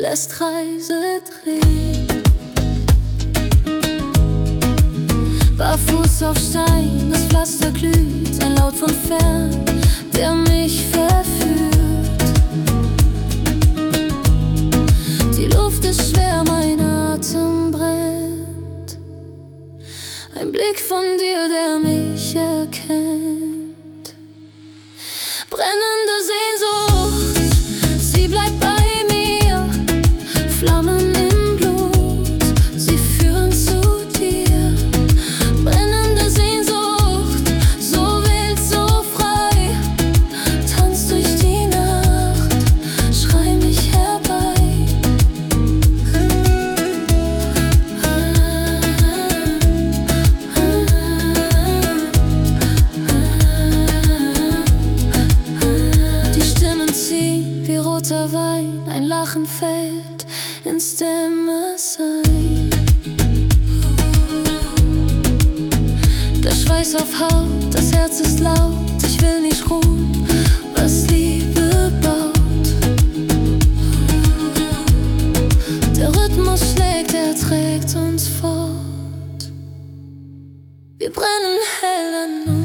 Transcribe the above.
lässt Kreise drehen. Barfuß auf Stein, das Pflaster glüht, ein Laut von fern, der mich verführt. Die Luft ist schwer, mein Atem brennt. Ein Blick von dir, der mich erkennt. Brennende Sehnsucht, sie bleibt bei mir. Flammen im Blut, sie führen zu dir. Brennende Sehnsucht, so wild, so frei. Tanz durch die Nacht, schrei mich herbei. Die Stimmen ziehen wie roter Wein, ein Lachen fällt ins Dämmersein. Der Schweiß auf Haut, das Herz ist laut, ich will nicht ruhen, was Liebe baut. Der Rhythmus schlägt, er trägt uns fort. Wir brennen hell an uns.